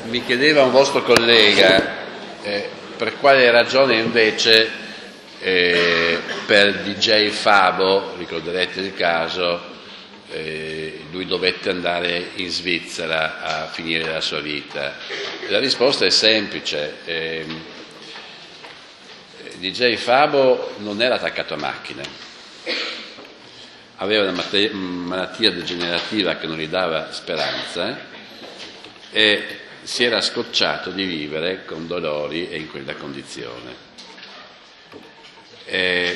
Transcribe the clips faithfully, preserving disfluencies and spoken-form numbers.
mi chiedeva un vostro collega eh, per quale ragione invece eh, per D J Fabo, ricorderete il caso, eh, lui dovette andare in Svizzera a finire la sua vita. La risposta è semplice. Eh, D J Fabo non era attaccato a macchina, aveva una malattia degenerativa che non gli dava speranza e si era scocciato di vivere con dolori e in quella condizione. E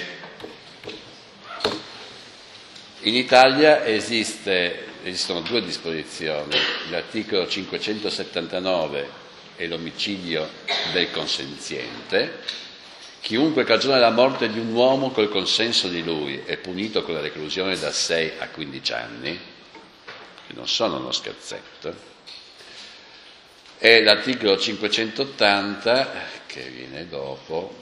in Italia esiste, esistono due disposizioni, l'articolo cinquecentosettantanove e l'omicidio del consenziente. Chiunque cagiona la morte di un uomo col consenso di lui è punito con la reclusione da sei a quindici anni, che non sono uno scherzetto. E l'articolo cinquecentottanta, che viene dopo,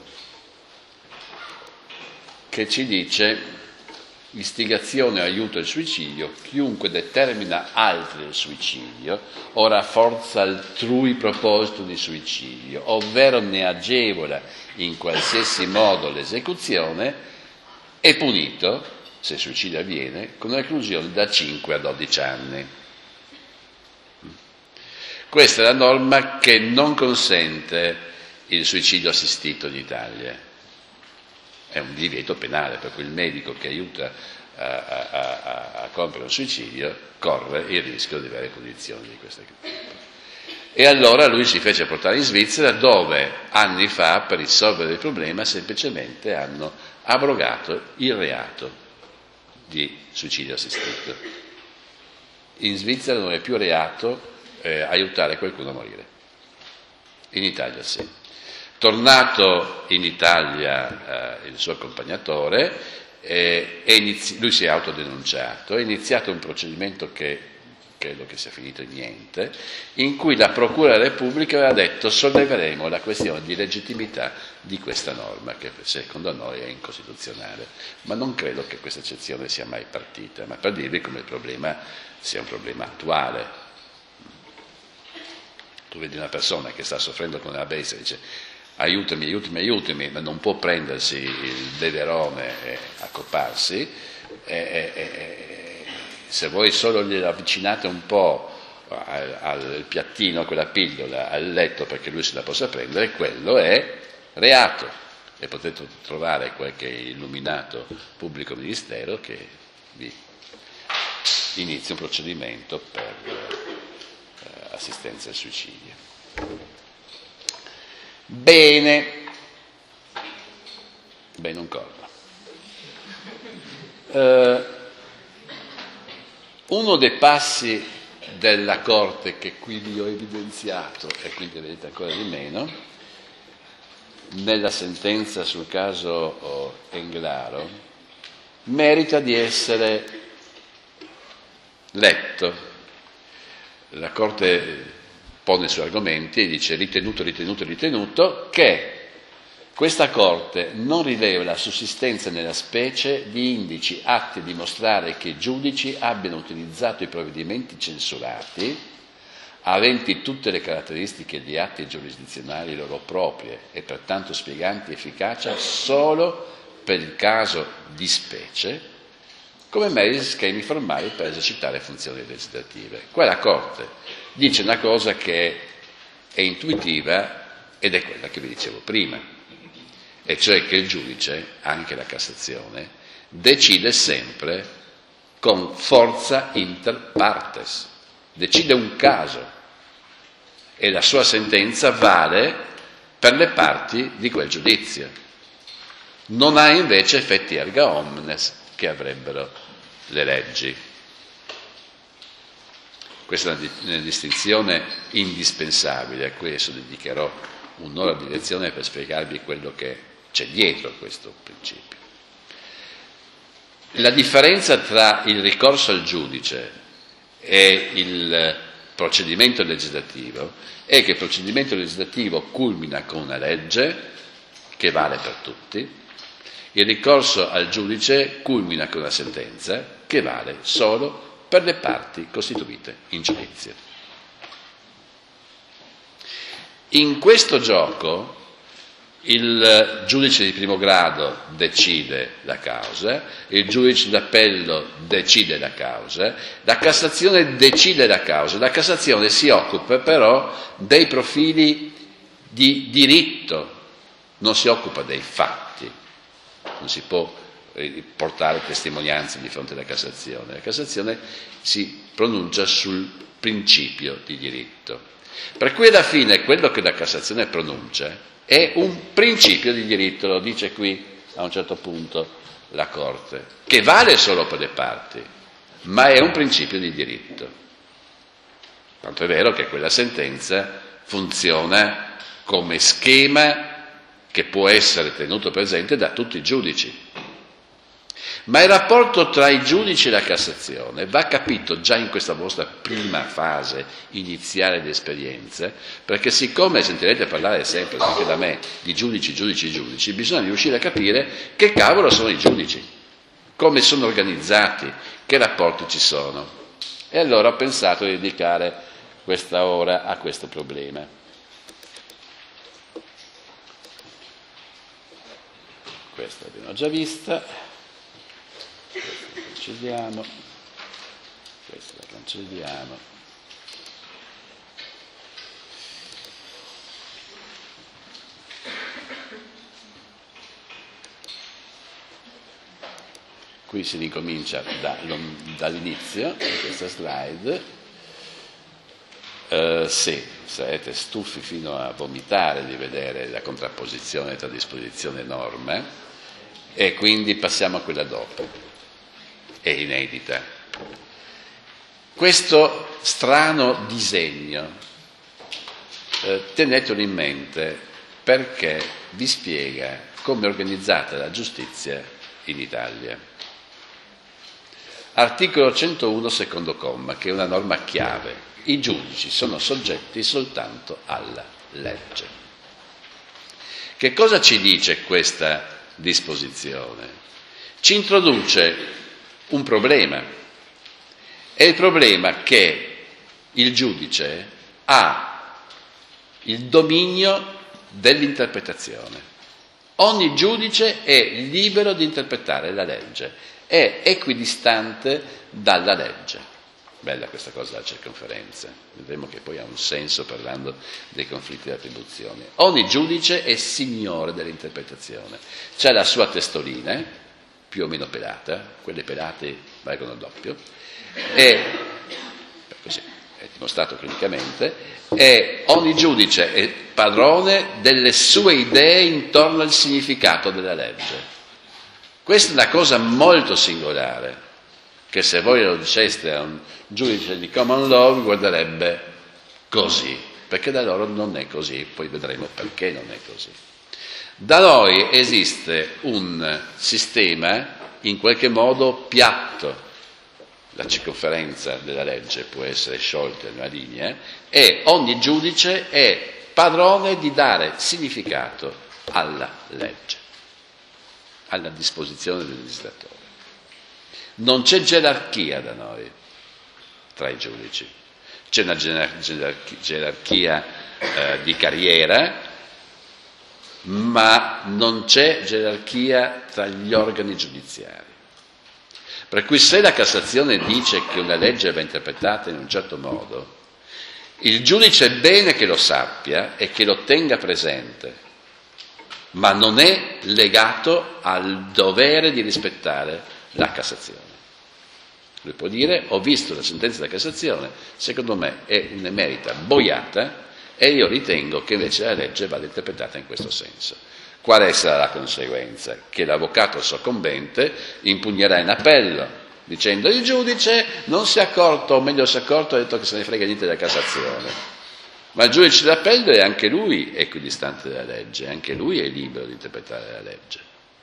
che ci dice istigazione o aiuto al suicidio, chiunque determina altri il suicidio o rafforza altrui proposito di suicidio, ovvero ne agevola in qualsiasi modo l'esecuzione, è punito, se il suicidio avviene, con una reclusione da cinque a dodici anni. Questa è la norma che non consente il suicidio assistito in Italia. È un divieto penale, per cui il medico che aiuta a, a, a, a compiere un suicidio corre il rischio di avere condizioni di questo tipo. E allora lui si fece portare in Svizzera, dove anni fa, per risolvere il problema, semplicemente hanno abrogato il reato di suicidio assistito. In Svizzera non è più reato eh, aiutare qualcuno a morire. In Italia sì. Tornato in Italia eh, il suo accompagnatore, eh, inizi- lui si è autodenunciato, è iniziato un procedimento che credo che sia finito in niente, in cui la Procura della Repubblica aveva detto solleveremo la questione di legittimità di questa norma, che secondo noi è incostituzionale, ma non credo che questa eccezione sia mai partita, ma per dirvi come il problema sia un problema attuale. Tu vedi una persona che sta soffrendo con una bestia e dice aiutami, aiutami, aiutami, ma non può prendersi il beverone e accopparsi, e, e, e, se voi solo glielo avvicinate un po' al, al piattino, a quella pillola, al letto perché lui se la possa prendere, quello è reato. E potete trovare qualche illuminato pubblico ministero che vi inizia un procedimento per eh, assistenza al suicidio. Bene, bene un corno. Uh, uno dei passi della Corte che qui vi ho evidenziato, e quindi vedete ancora di meno, nella sentenza sul caso oh, Englaro, merita di essere letto. La Corte pone i suoi argomenti e dice ritenuto, ritenuto, ritenuto che questa Corte non rileva la sussistenza nella specie di indici atti a dimostrare che i giudici abbiano utilizzato i provvedimenti censurati, aventi tutte le caratteristiche di atti giurisdizionali loro proprie e pertanto spieganti efficacia solo per il caso di specie, come meri schemi formali per esercitare funzioni legislative. Qua la Corte dice una cosa che è intuitiva ed è quella che vi dicevo prima, e cioè che il giudice, anche la Cassazione, decide sempre con forza inter partes, decide un caso e la sua sentenza vale per le parti di quel giudizio. Non ha invece effetti erga omnes che avrebbero le leggi. Questa è una distinzione indispensabile, a cui adesso dedicherò un'ora di lezione per spiegarvi quello che c'è dietro questo principio. La differenza tra il ricorso al giudice e il procedimento legislativo è che il procedimento legislativo culmina con una legge che vale per tutti, il ricorso al giudice culmina con una sentenza che vale solo per le parti costituite in giudizio. In questo gioco il giudice di primo grado decide la causa, il giudice d'appello decide la causa, la Cassazione decide la causa, la Cassazione si occupa però dei profili di diritto, non si occupa dei fatti, non si può portare testimonianze di fronte alla Cassazione, la Cassazione si pronuncia sul principio di diritto, per cui alla fine quello che la Cassazione pronuncia è un principio di diritto, lo dice qui a un certo punto la Corte, che vale solo per le parti, ma è un principio di diritto. Tanto è vero che quella sentenza funziona come schema che può essere tenuto presente da tutti i giudici. Ma il rapporto tra i giudici e la Cassazione va capito già in questa vostra prima fase iniziale di esperienza, perché siccome sentirete parlare sempre, anche da me, di giudici, giudici, giudici, bisogna riuscire a capire che cavolo sono i giudici, come sono organizzati, che rapporti ci sono. E allora ho pensato di dedicare questa ora a questo problema. Questa l'abbiamo già vista. Questa la cancelliamo, questa la cancelliamo. Qui si ricomincia da, dall'inizio di questa slide. Uh, sì, sarete stufi fino a vomitare di vedere la contrapposizione tra disposizione e norme, e quindi passiamo a quella dopo. È inedita. Questo strano disegno, eh, tenetelo in mente, perché vi spiega come è organizzata la giustizia in Italia. Articolo centouno, secondo comma, che è una norma chiave. I giudici sono soggetti soltanto alla legge. Che cosa ci dice questa disposizione? Ci introduce un problema, è il problema che il giudice ha il dominio dell'interpretazione. Ogni giudice è libero di interpretare la legge, è equidistante dalla legge. Bella questa cosa della circonferenza, vedremo che poi ha un senso parlando dei conflitti di attribuzione. Ogni giudice è signore dell'interpretazione, c'è la sua testolina, più o meno pelata, quelle pelate valgono il doppio, e così è dimostrato clinicamente, e ogni giudice è padrone delle sue idee intorno al significato della legge. Questa è una cosa molto singolare, che se voi lo diceste a un giudice di common law guarderebbe così, perché da loro non è così, poi vedremo perché non è così. Da noi esiste un sistema in qualche modo piatto, la circonferenza della legge può essere sciolta in una linea e ogni giudice è padrone di dare significato alla legge, alla disposizione del legislatore. Non c'è gerarchia da noi tra i giudici, c'è una gerarchia eh, di carriera, ma non c'è gerarchia tra gli organi giudiziari. Per cui se la Cassazione dice che una legge va interpretata in un certo modo, il giudice è bene che lo sappia e che lo tenga presente, ma non è legato al dovere di rispettare la Cassazione. Lui può dire: ho visto la sentenza della Cassazione, secondo me è un'emerita boiata, e io ritengo che invece la legge vada interpretata in questo senso. Quale sarà la conseguenza? Che l'avvocato soccombente impugnerà in appello, dicendo: il giudice non si è accorto, o meglio si è accorto e ha detto che se ne frega niente della Cassazione. Ma il giudice d'appello è anche lui equidistante dalla legge, anche lui è libero di interpretare la legge.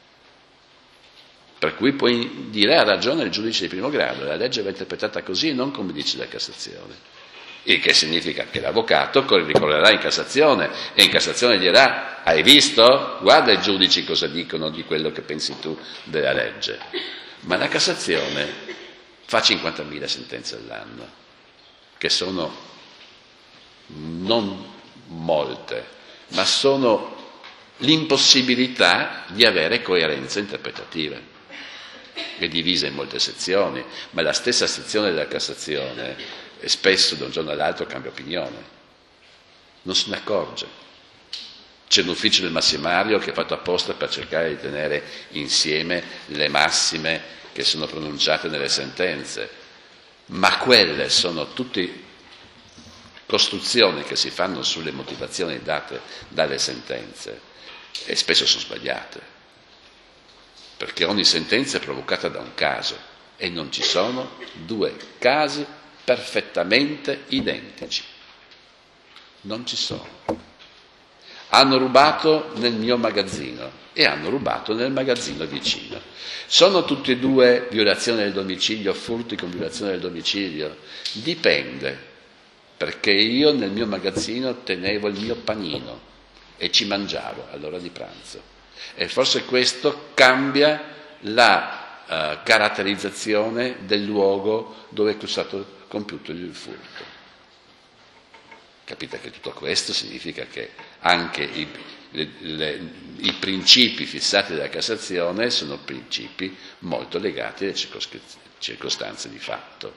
Per cui puoi dire: ha ragione il giudice di primo grado, la legge va interpretata così e non come dice la Cassazione. Il che significa che l'avvocato ricorrerà in Cassazione e in Cassazione dirà: hai visto? Guarda i giudici cosa dicono di quello che pensi tu della legge. Ma la Cassazione fa cinquantamila sentenze all'anno, che sono non molte, ma sono l'impossibilità di avere coerenza interpretativa. È divisa in molte sezioni, ma la stessa sezione della Cassazione spesso da un giorno all'altro cambia opinione, non se ne accorge. C'è un ufficio del massimario che è fatto apposta per cercare di tenere insieme le massime che sono pronunciate nelle sentenze, ma quelle sono tutte costruzioni che si fanno sulle motivazioni date dalle sentenze e spesso sono sbagliate, perché ogni sentenza è provocata da un caso e non ci sono due casi perfettamente identici, non ci sono. Hanno rubato nel mio magazzino e hanno rubato nel magazzino vicino. Sono tutti e due violazione del domicilio, furti con violazione del domicilio? Dipende, perché io nel mio magazzino tenevo il mio panino e ci mangiavo all'ora di pranzo. E forse questo cambia la uh, caratterizzazione del luogo dove è stato compiuto il furto. Capite che tutto questo significa che anche i, le, le, i principi fissati dalla Cassazione sono principi molto legati alle circostanze di fatto.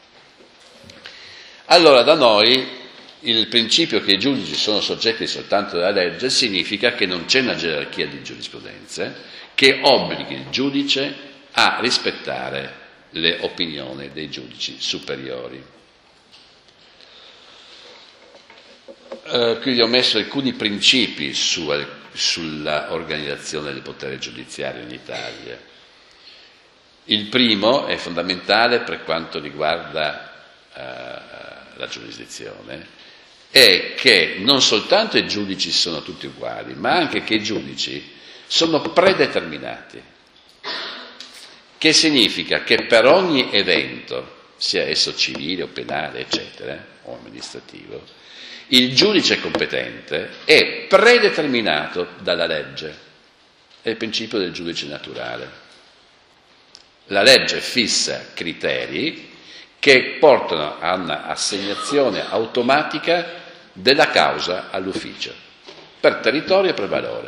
Allora, da noi il principio che i giudici sono soggetti soltanto dalla legge significa che non c'è una gerarchia di giurisprudenze che obblighi il giudice a rispettare le opinioni dei giudici superiori. Uh, qui vi ho messo alcuni principi su, sulla organizzazione del potere giudiziario in Italia. Il primo è fondamentale per quanto riguarda uh, la giurisdizione, è che non soltanto i giudici sono tutti uguali, ma anche che i giudici sono predeterminati, che significa che per ogni evento, sia esso civile o penale, eccetera, o amministrativo, il giudice competente è predeterminato dalla legge, è il principio del giudice naturale. La legge fissa criteri che portano a un'assegnazione automatica della causa all'ufficio, per territorio e per valore.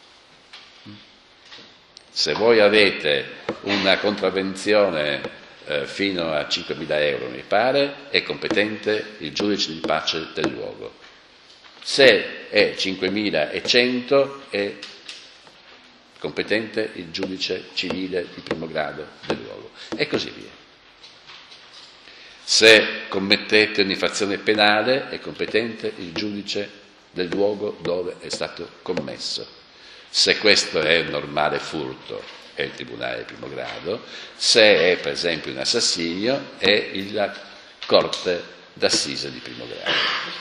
Se voi avete una contravvenzione Eh, fino a cinquemila euro, mi pare, è competente il giudice di pace del luogo. Se è cinquemilacento è competente il giudice civile di primo grado del luogo, e così via. Se commettete un'infrazione penale è competente il giudice del luogo dove è stato commesso. Se questo è un normale furto è il tribunale di primo grado, se è per esempio un assassinio è la corte d'assise di primo grado.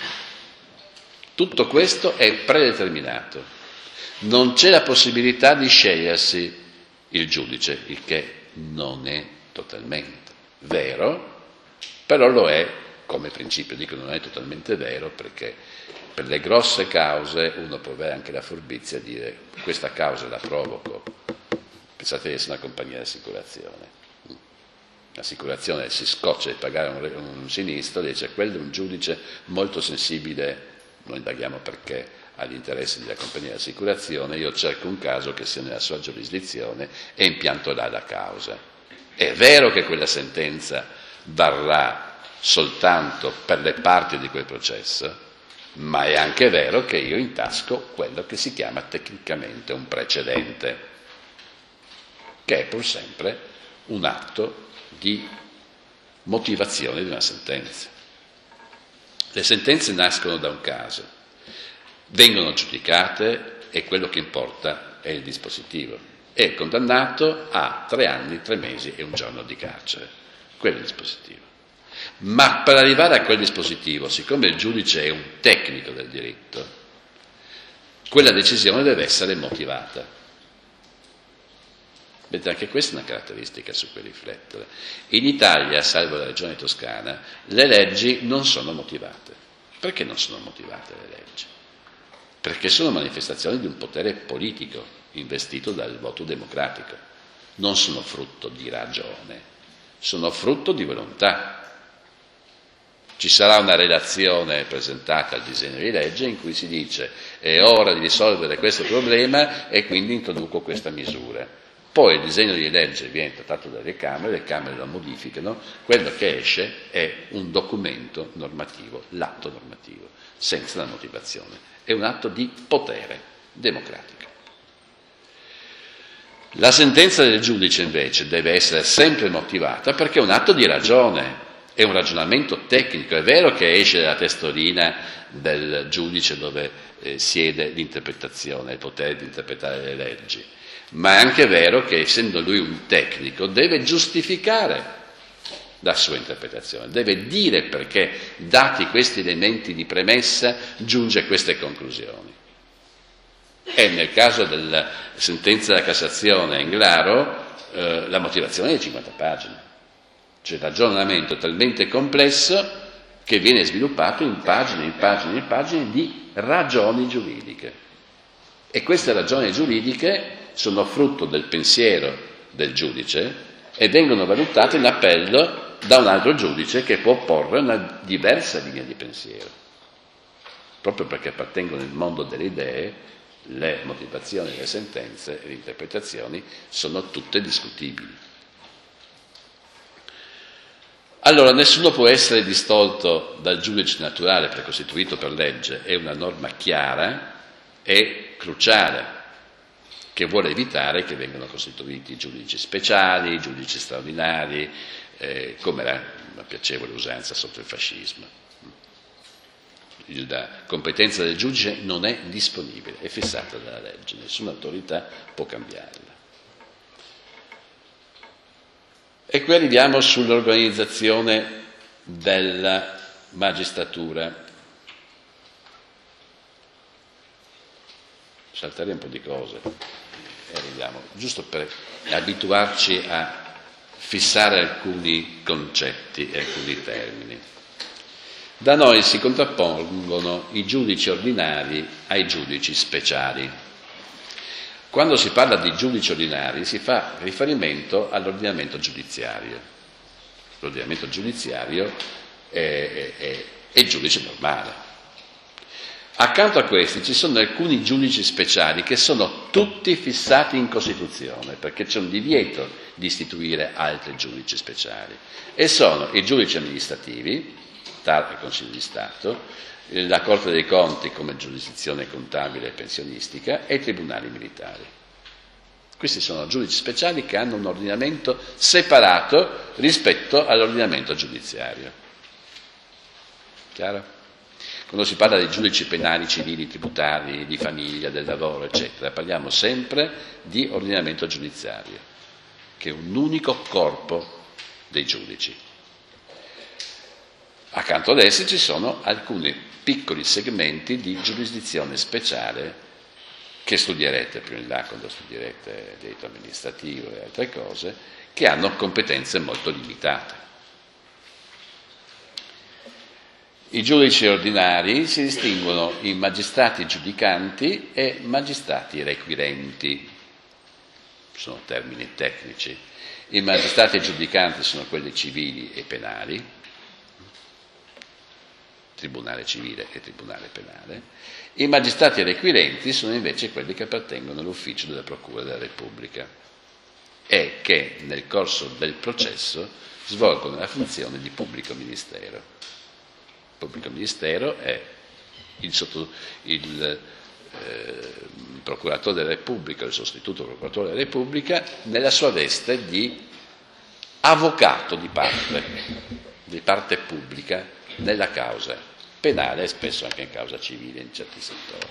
Tutto questo è predeterminato, non c'è la possibilità di scegliersi il giudice, il che non è totalmente vero, però lo è come principio. Dico non è totalmente vero perché per le grosse cause uno può avere anche la furbizia di dire questa causa la provoco. Pensate di essere una compagnia di assicurazione. L'assicurazione si scoccia di pagare un, un sinistro, dice quello è un giudice molto sensibile, noi indaghiamo perché agli interessi della compagnia di assicurazione, io cerco un caso che sia nella sua giurisdizione e impianto là la causa. È vero che quella sentenza varrà soltanto per le parti di quel processo, ma è anche vero che io intasco quello che si chiama tecnicamente un precedente, che è pur sempre un atto di motivazione di una sentenza. Le sentenze nascono da un caso, vengono giudicate e quello che importa è il dispositivo. È condannato a tre anni, tre mesi e un giorno di carcere. Quello è il dispositivo. Ma per arrivare a quel dispositivo, siccome il giudice è un tecnico del diritto, quella decisione deve essere motivata. Vedete, anche questa è una caratteristica su cui riflettere. In Italia, salvo la regione toscana, le leggi non sono motivate. Perché non sono motivate le leggi? Perché sono manifestazioni di un potere politico investito dal voto democratico. Non sono frutto di ragione, sono frutto di volontà. Ci sarà una relazione presentata al disegno di legge in cui si dice è ora di risolvere questo problema e quindi introduco questa misura. Poi il disegno di legge viene trattato dalle Camere, le Camere lo modificano, quello che esce è un documento normativo, l'atto normativo, senza la motivazione. È un atto di potere democratico. La sentenza del giudice invece deve essere sempre motivata perché è un atto di ragione. È un ragionamento tecnico, è vero che esce dalla testolina del giudice dove eh, siede l'interpretazione, il potere di interpretare le leggi, ma è anche vero che essendo lui un tecnico deve giustificare la sua interpretazione, deve dire perché, dati questi elementi di premessa, giunge a queste conclusioni. E nel caso della sentenza della Cassazione a Englaro eh, la motivazione è di cinquanta pagine. C'è un ragionamento talmente complesso che viene sviluppato in pagine, in pagine, in pagine di ragioni giuridiche. E queste ragioni giuridiche sono frutto del pensiero del giudice e vengono valutate in appello da un altro giudice che può porre una diversa linea di pensiero. Proprio perché appartengono al mondo delle idee, le motivazioni, le sentenze e le interpretazioni sono tutte discutibili. Allora, nessuno può essere distolto dal giudice naturale precostituito per legge, è una norma chiara e cruciale che vuole evitare che vengano costituiti giudici speciali, giudici straordinari, eh, come era una piacevole usanza sotto il fascismo. La competenza del giudice non è disponibile, è fissata dalla legge, nessuna autorità può cambiarla. E qui arriviamo sull'organizzazione della magistratura. Salterei un po' di cose e arriviamo, giusto per abituarci a fissare alcuni concetti e alcuni termini. Da noi si contrappongono i giudici ordinari ai giudici speciali. Quando si parla di giudici ordinari si fa riferimento all'ordinamento giudiziario. L'ordinamento giudiziario è, è, è il giudice normale. Accanto a questi ci sono alcuni giudici speciali che sono tutti fissati in Costituzione, perché c'è un divieto di istituire altri giudici speciali. E sono i giudici amministrativi, T A R e Consiglio di Stato, la Corte dei Conti come giurisdizione contabile e pensionistica e i tribunali militari. Questi sono giudici speciali che hanno un ordinamento separato rispetto all'ordinamento giudiziario. Chiaro? Quando si parla di giudici penali, civili, tributari, di famiglia, del lavoro, eccetera, parliamo sempre di ordinamento giudiziario, che è un unico corpo dei giudici. Accanto ad essi ci sono alcuni piccoli segmenti di giurisdizione speciale che studierete più in là quando studierete diritto amministrativo e altre cose, che hanno competenze molto limitate. I giudici ordinari si distinguono in magistrati giudicanti e magistrati requirenti, sono termini tecnici. I magistrati giudicanti sono quelli civili e penali, tribunale civile e tribunale penale. I magistrati requirenti sono invece quelli che appartengono all'ufficio della Procura della Repubblica e che nel corso del processo svolgono la funzione di pubblico ministero. Il pubblico ministero è il, sotto, il eh, procuratore della Repubblica, il sostituto procuratore della Repubblica, nella sua veste di avvocato di parte, di parte pubblica nella causa penale e spesso anche in causa civile in certi settori.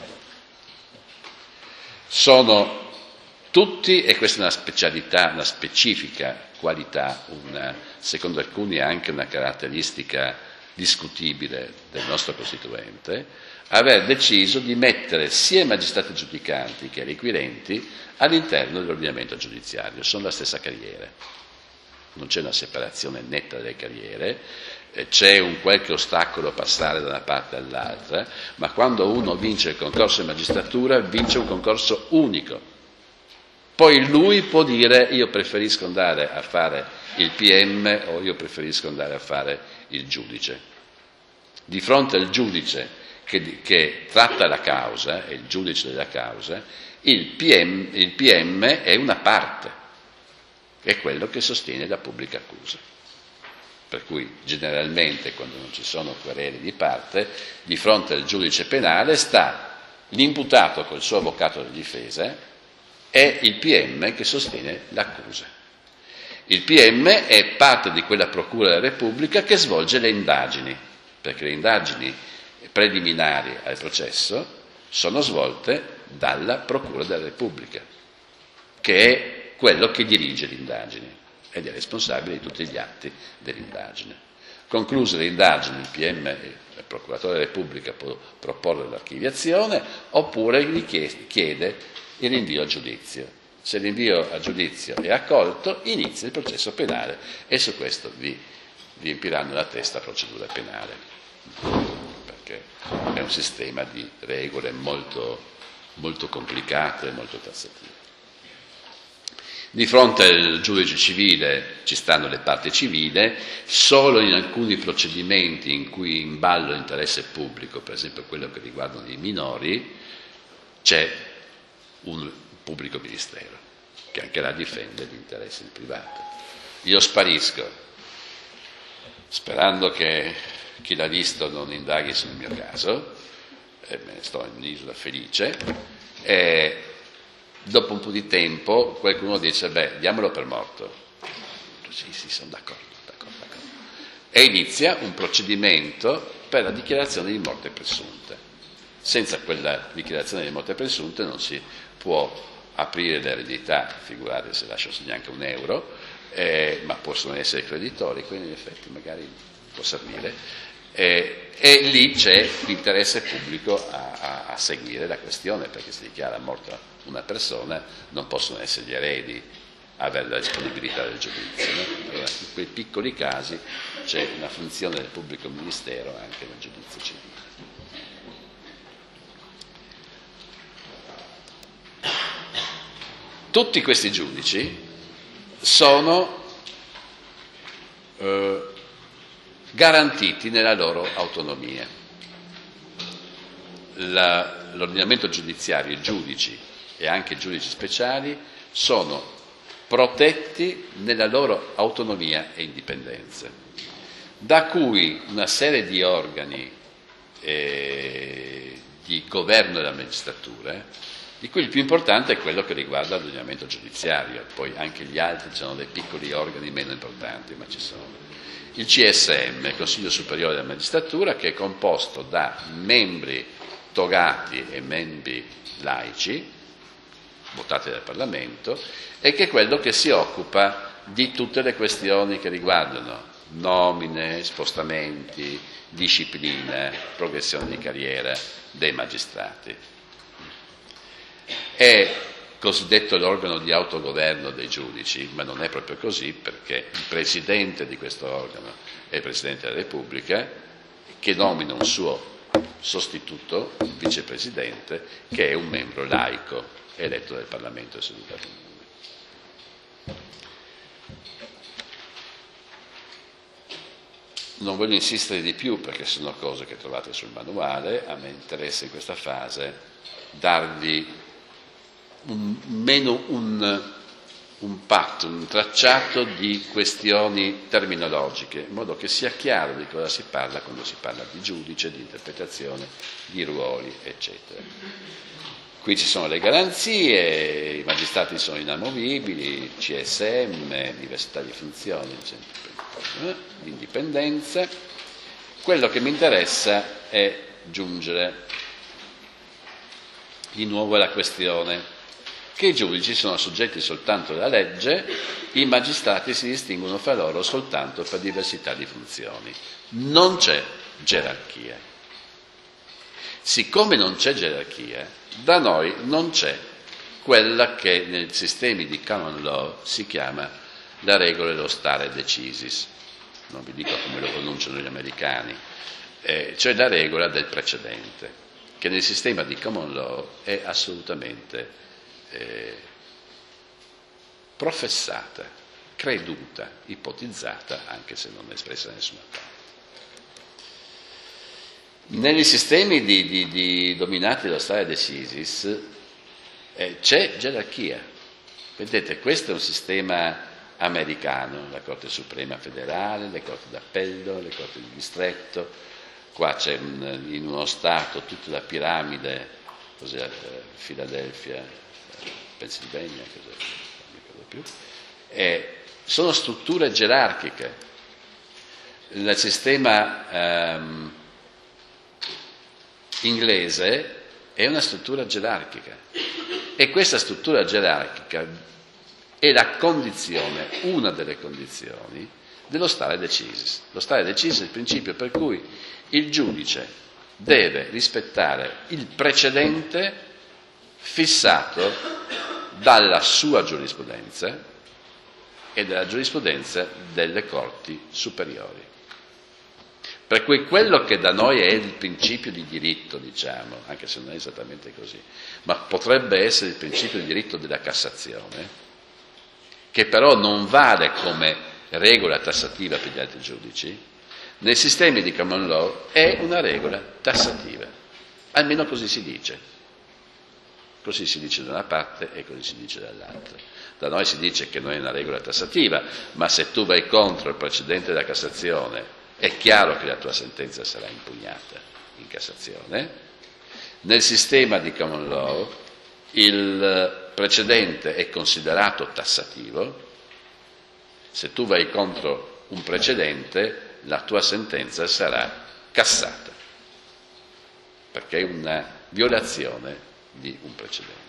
Sono tutti, e questa è una specialità, una specifica qualità, una, secondo alcuni anche una caratteristica discutibile del nostro Costituente, aver deciso di mettere sia i magistrati giudicanti che i requirenti all'interno dell'ordinamento giudiziario, sono la stessa carriera. Non c'è una separazione netta delle carriere, c'è un qualche ostacolo a passare da una parte all'altra, ma quando uno vince il concorso in magistratura vince un concorso unico. Poi lui può dire io preferisco andare a fare il P M o io preferisco andare a fare il giudice. Di fronte al giudice che, che tratta la causa, è il giudice della causa, il P M, il P M è una parte, è quello che sostiene la pubblica accusa. Per cui generalmente quando non ci sono querele di parte, di fronte al giudice penale sta l'imputato col suo avvocato di difesa e il P M che sostiene l'accusa. Il P M è parte di quella Procura della Repubblica che svolge le indagini, perché le indagini preliminari al processo sono svolte dalla Procura della Repubblica, che è quello che dirige le indagini ed è responsabile di tutti gli atti dell'indagine. Concluse le indagini, il P M, il Procuratore della Repubblica, può proporre l'archiviazione oppure gli chiede il rinvio a giudizio. Se il rinvio a giudizio è accolto, inizia il processo penale e su questo vi riempiranno la testa procedura penale, perché è un sistema di regole molto, molto complicate e molto tassative. Di fronte al giudice civile ci stanno le parti civili, solo in alcuni procedimenti in cui è in ballo l'interesse pubblico, per esempio quello che riguardano i minori, c'è un pubblico ministero che anche là difende gli interessi del privato. Io sparisco, sperando che chi l'ha visto non indaghi sul mio caso, e me ne sto in un'isola felice, e dopo un po' di tempo qualcuno dice, beh, diamolo per morto. Sì, sì, sono d'accordo, d'accordo, d'accordo. E inizia un procedimento per la dichiarazione di morte presunta. Senza quella dichiarazione di morte presunta non si può aprire l'eredità, figurate se lascio neanche un euro, eh, ma possono essere creditori, quindi in effetti magari può servire. Eh, e lì c'è l'interesse pubblico a, a, a seguire la questione, perché se dichiara morta una persona non possono essere gli eredi a avere la disponibilità del giudizio. No? Allora, in quei piccoli casi c'è una funzione del pubblico ministero anche nel giudizio civile. Tutti questi giudici sono eh, garantiti nella loro autonomia. La, l'ordinamento giudiziario, i giudici e anche i giudici speciali sono protetti nella loro autonomia e indipendenza, da cui una serie di organi eh, di governo della magistratura, di cui il più importante è quello che riguarda l'ordinamento giudiziario, poi anche gli altri sono dei piccoli organi meno importanti, ma ci sono. Il C S M, il Consiglio Superiore della Magistratura, che è composto da membri togati e membri laici, votati dal Parlamento, e che è quello che si occupa di tutte le questioni che riguardano nomine, spostamenti, disciplina, progressione di carriera dei magistrati. È cosiddetto l'organo di autogoverno dei giudici, ma non è proprio così, perché il presidente di questo organo è il Presidente della Repubblica, che nomina un suo sostituto, il vicepresidente, che è un membro laico, eletto dal Parlamento e seduta comune. Non voglio insistere di più perché sono cose che trovate sul manuale, a me interessa in questa fase darvi un, meno un, un patto, un tracciato di questioni terminologiche, in modo che sia chiaro di cosa si parla quando si parla di giudice, di interpretazione, di ruoli, eccetera. Qui ci sono le garanzie, i magistrati sono inamovibili, C S M, diversità di funzioni, l'indipendenza. Quello che mi interessa è giungere di nuovo alla questione che i giudici sono soggetti soltanto alla legge, i magistrati si distinguono fra loro soltanto per diversità di funzioni. Non c'è gerarchia. Siccome non c'è gerarchia, da noi non c'è quella che nei sistemi di common law si chiama la regola dello stare decisis, non vi dico come lo pronunciano gli americani, eh, cioè la regola del precedente, che nel sistema di common law è assolutamente eh, professata, creduta, ipotizzata, anche se non è espressa da nessuna parte. Negli sistemi di, di, di dominati dallo stare decisis eh, c'è gerarchia. Vedete, questo è un sistema americano, la Corte Suprema Federale, le Corti d'Appello, le Corti di Distretto. Qua c'è un, in uno Stato tutta la piramide, cos'è, eh, Philadelphia, Pennsylvania, cos'è, non mi ricordo più. Eh, sono strutture gerarchiche. Il sistema ehm, inglese è una struttura gerarchica e questa struttura gerarchica è la condizione, una delle condizioni dello stare decisis. Lo stare decisis è il principio per cui il giudice deve rispettare il precedente fissato dalla sua giurisprudenza e dalla giurisprudenza delle corti superiori. Per cui quello che da noi è il principio di diritto, diciamo, anche se non è esattamente così, ma potrebbe essere il principio di diritto della Cassazione, che però non vale come regola tassativa per gli altri giudici, nei sistemi di common law è una regola tassativa, almeno così si dice. Così si dice da una parte e così si dice dall'altra. Da noi si dice che non è una regola tassativa, ma se tu vai contro il precedente della Cassazione è chiaro che la tua sentenza sarà impugnata in Cassazione. Nel sistema di common law il precedente è considerato tassativo. Se tu vai contro un precedente, la tua sentenza sarà cassata, perché è una violazione di un precedente.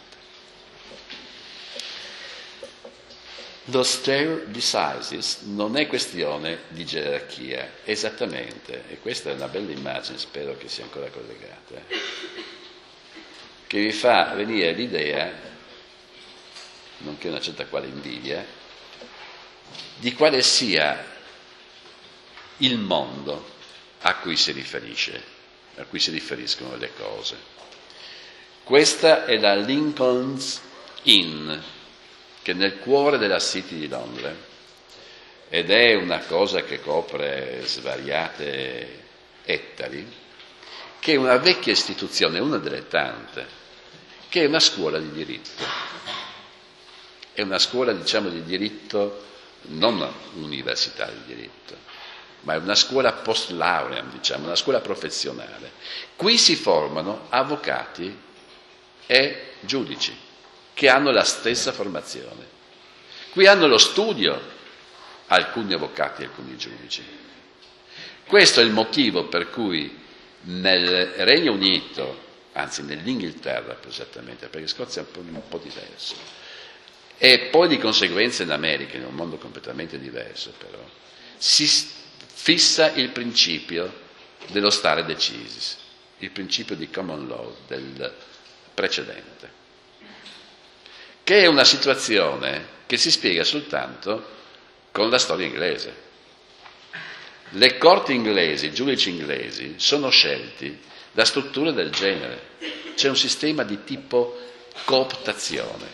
Lo stare decisis non è questione di gerarchia, esattamente, e questa è una bella immagine, spero che sia ancora collegata, che vi fa venire l'idea, nonché una certa quale invidia, di quale sia il mondo a cui si riferisce, a cui si riferiscono le cose. Questa è la Lincoln's Inn, che è nel cuore della City di Londra, ed è una cosa che copre svariate ettari, che è una vecchia istituzione, una delle tante, che è una scuola di diritto. È una scuola, diciamo, di diritto, non un'università di diritto, ma è una scuola post lauream, diciamo, una scuola professionale. Qui si formano avvocati e giudici che hanno la stessa formazione. Qui hanno lo studio alcuni avvocati e alcuni giudici. Questo è il motivo per cui nel Regno Unito, anzi nell'Inghilterra più esattamente, perché Scozia è un po', un po' diverso, e poi di conseguenza in America, in un mondo completamente diverso però, si fissa il principio dello stare decisis, il principio di common law, del precedente, che è una situazione che si spiega soltanto con la storia inglese. Le corti inglesi, i giudici inglesi, sono scelti da strutture del genere. C'è un sistema di tipo cooptazione.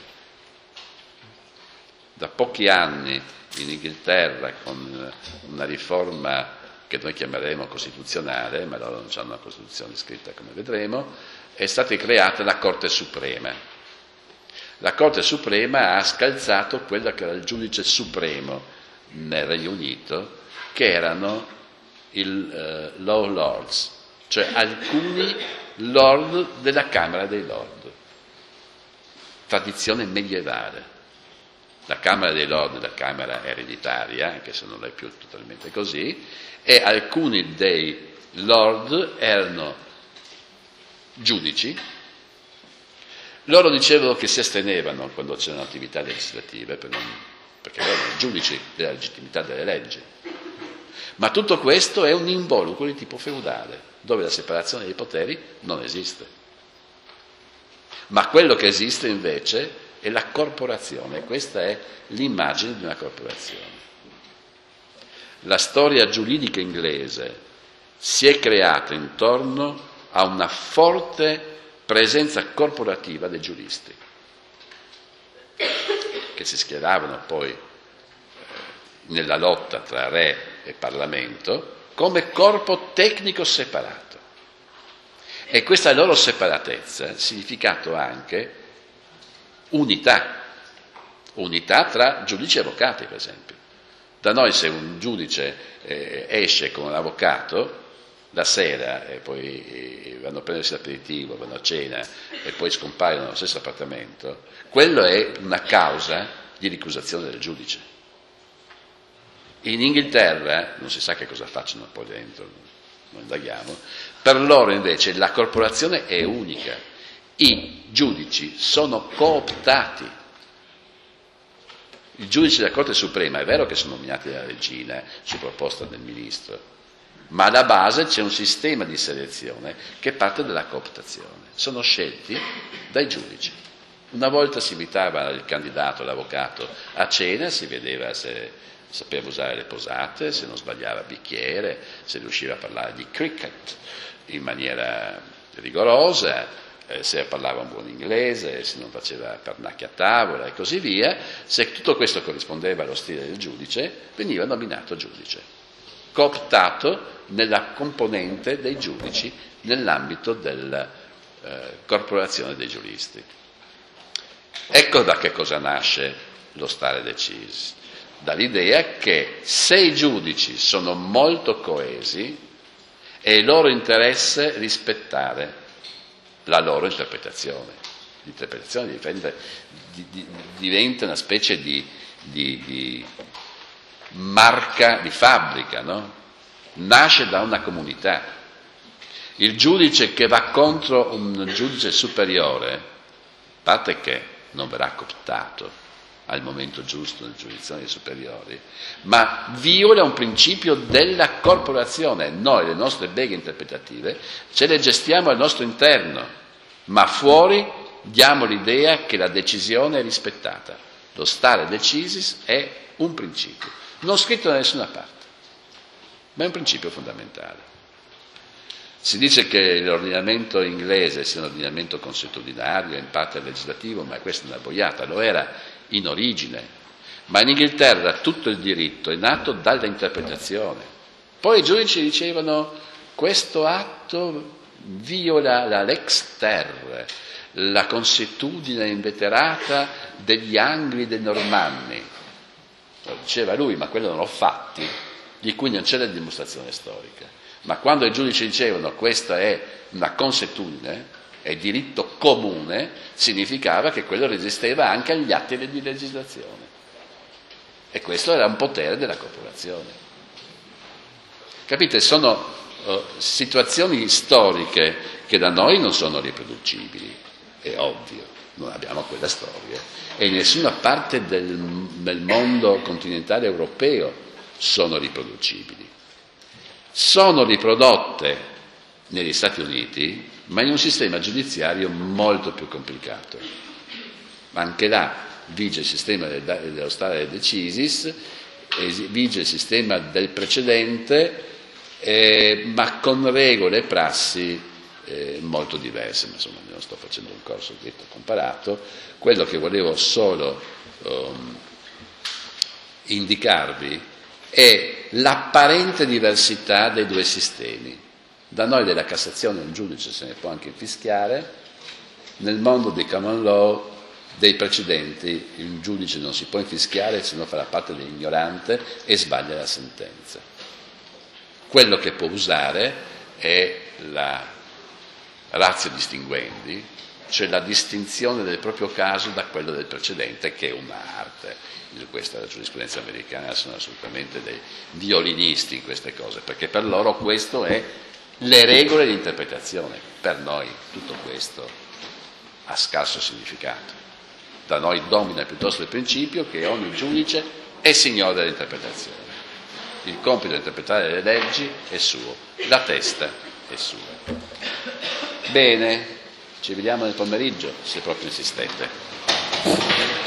Da pochi anni in Inghilterra, con una riforma che noi chiameremo costituzionale, ma loro non hanno una Costituzione scritta come vedremo, è stata creata la Corte Suprema. La Corte Suprema ha scalzato quello che era il giudice supremo nel Regno Unito, che erano il uh, Law Lords, cioè alcuni lord della Camera dei Lord, tradizione medievale. La Camera dei Lord è la Camera ereditaria, anche se non è più totalmente così, e alcuni dei lord erano giudici. Loro dicevano che si astenevano quando c'erano attività legislative, per non, perché erano giudici della legittimità delle leggi. Ma tutto questo è un involucro di tipo feudale, dove la separazione dei poteri non esiste. Ma quello che esiste invece è la corporazione, questa è l'immagine di una corporazione. La storia giuridica inglese si è creata intorno a una forte presenza corporativa dei giuristi, che si schieravano poi nella lotta tra re e Parlamento come corpo tecnico separato. E questa loro separatezza ha significato anche unità, unità tra giudici e avvocati, per esempio. Da noi se un giudice eh, esce con un avvocato la sera e poi eh, vanno a prendersi l'aperitivo, vanno a cena e poi scompaiono nello stesso appartamento, quello è una causa di ricusazione del giudice. In Inghilterra non si sa che cosa facciano poi dentro, non indaghiamo, per loro invece la corporazione è unica, i giudici sono cooptati. I giudici della Corte Suprema è vero che sono nominati dalla regina su proposta del ministro, ma alla base c'è un sistema di selezione che parte dalla cooptazione, sono scelti dai giudici. Una volta si invitava il candidato, l'avvocato, a cena, si vedeva se sapeva usare le posate, se non sbagliava bicchiere, se riusciva a parlare di cricket in maniera rigorosa, eh, se parlava un buon inglese, se non faceva pernacchie a tavola e così via. Se tutto questo corrispondeva allo stile del giudice, veniva nominato giudice, cooptato nella componente dei giudici nell'ambito della eh, corporazione dei giuristi. Ecco da che cosa nasce lo stare decisis. Dall'idea che se i giudici sono molto coesi è il loro interesse rispettare la loro interpretazione. L'interpretazione diventa, di, di, diventa una specie di, di, di marca di fabbrica, no? Nasce da una comunità. Il giudice che va contro un giudice superiore, a parte che non verrà cooptato al momento giusto nelle giurisdizioni superiori, ma viola un principio della corporazione. Noi le nostre beghe interpretative ce le gestiamo al nostro interno, ma fuori diamo l'idea che la decisione è rispettata. Lo stare decisis è un principio, non scritto da nessuna parte, ma è un principio fondamentale. Si dice che l'ordinamento inglese sia un ordinamento consuetudinario, in parte legislativo, ma questa è una boiata, lo era in origine, ma in Inghilterra tutto il diritto è nato dall'interpretazione. Poi i giudici dicevano questo atto viola la lex terre, la consuetudine inveterata degli Angli e dei Normanni. Lo diceva lui, ma quello non l'ho fatti, di cui non c'è la dimostrazione storica. Ma quando i giudici dicevano questa è una consuetudine, è diritto comune, significava che quello resisteva anche agli atti di legislazione. E questo era un potere della corporazione. Capite? Sono uh, situazioni storiche che da noi non sono riproducibili, è ovvio, non abbiamo quella storia. E in nessuna parte del, del mondo continentale europeo sono riproducibili. Sono riprodotte negli Stati Uniti, ma in un sistema giudiziario molto più complicato. Anche là vige il sistema dello stare decisis, vige il sistema del precedente, eh, ma con regole e prassi eh, molto diverse. Ma insomma, non sto facendo un corso detto comparato. Quello che volevo solo um, indicarvi è l'apparente diversità dei due sistemi. Da noi della Cassazione un giudice se ne può anche infischiare, nel mondo dei common law dei precedenti un giudice non si può infischiare se non farà parte dell'ignorante e sbaglia la sentenza. Quello che può usare è la ratio distinguendi, cioè la distinzione del proprio caso da quello del precedente, che è un'arte. Questa la giurisprudenza americana sono assolutamente dei violinisti in queste cose, perché per loro questo è le regole di interpretazione. Per noi tutto questo ha scarso significato. Da noi domina piuttosto il principio che ogni giudice è signore dell'interpretazione. Il compito di interpretare le leggi è suo, la testa è sua. Bene, ci vediamo nel pomeriggio, se proprio insistete.